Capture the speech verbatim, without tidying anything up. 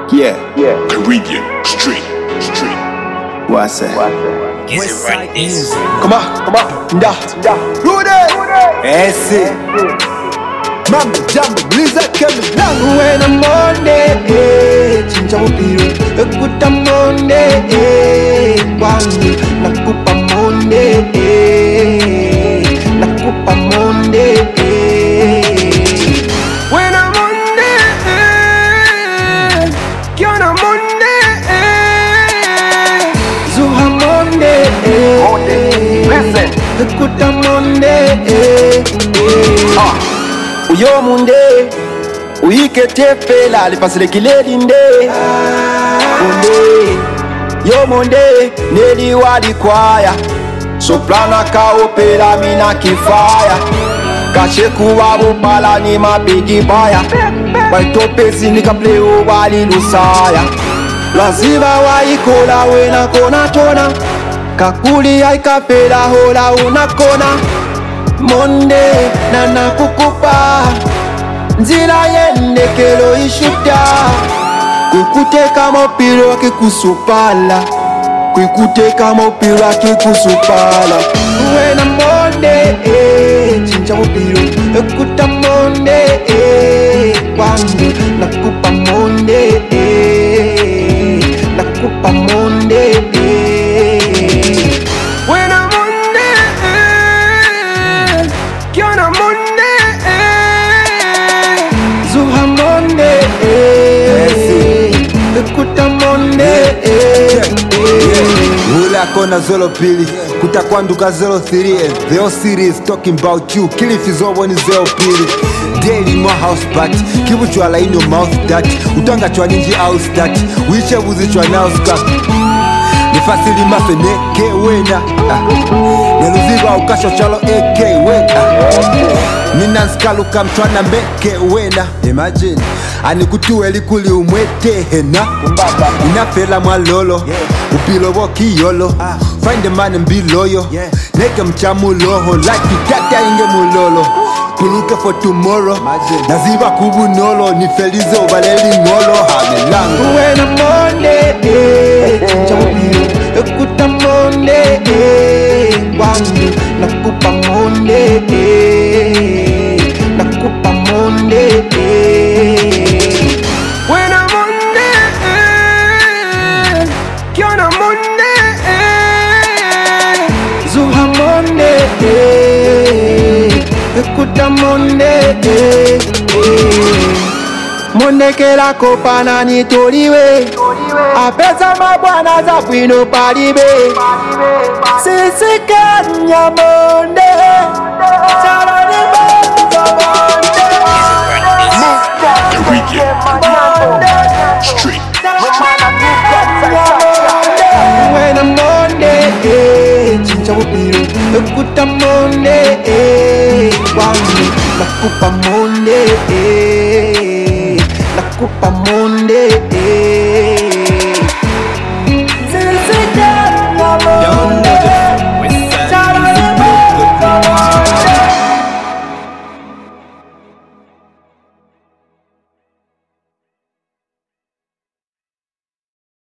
Yeah, Yeah. Caribbean, street, street. what's that? Westside music. Come on, come on, da, da, Rudy. Esse, mambo jambo, blizzard coming down. When I'm Monday, eh, chincha upiro, ekuta Monday, eh, kwangu nakupa Monday, eh, nakupa Monday, eh. When I'm Monday, eh, kiona Monday, eh, zuha Monday, eh, Monday, listen. ekuta Monday, eh, eh. Ah. Uyo munde uikete fela lipasile kiledi nde munde yo munde neli wali kwaya soprana ka opera mina kifaya kasheku wabo pala ni mabigi baya waitopezi nikapleo wali lusaya laziva waikola wena kona tona kakuli aikapela hola unakona Monday na nakukupa nzira yendekelo ishuta kwikuteka mopiro akikusupala kwikuteka mopiro akikusupala wena Monday eh, chincha mopiro ekuta Monday eh, kwangu nakupa Monday eh, nakupa Monday eh. Wena Monday eh, kiona Monday eh, zuha Monday eh, ekuta Monday eh, eh. Ula kona zolo pili kutakwanduka zero three. The whole series talking about you. Kilifi zobo ni zero pili. Daily more house party. Kibu chwala in your mouth that utanga chwa ninji house that wiche wuzi chwa now scrap. Nifasili mafene ke wena ah. Neluziba ukasho chalo eke wena ah. Nina nskaluka mchwana meke wena. Imagine anikutuwe likuli umwete hena inafela mwalolo upilo woki yolo find the man and be loyal neke mchamuloho like itata inge mulolo kuluke for tomorrow naziba kubunolo nifelize ubaleli ngolo hamelango Wena Monday eh, chincha mopiro ekuta Monday eh, kwangu nakupa Monday eh, nakupa Monday eh. Wena Monday eh, kiona Monday eh, zuha Monday eh, ekuta Monday eh, eh. Mondekela kopana nitoliwe apesa mabwana za bwino palibe sisi kanya monde charani bongo monde Caribbean, street. When I'm Monday, eh, chincha upiro ekuta Monday, eh, kwangu nakupa Monday,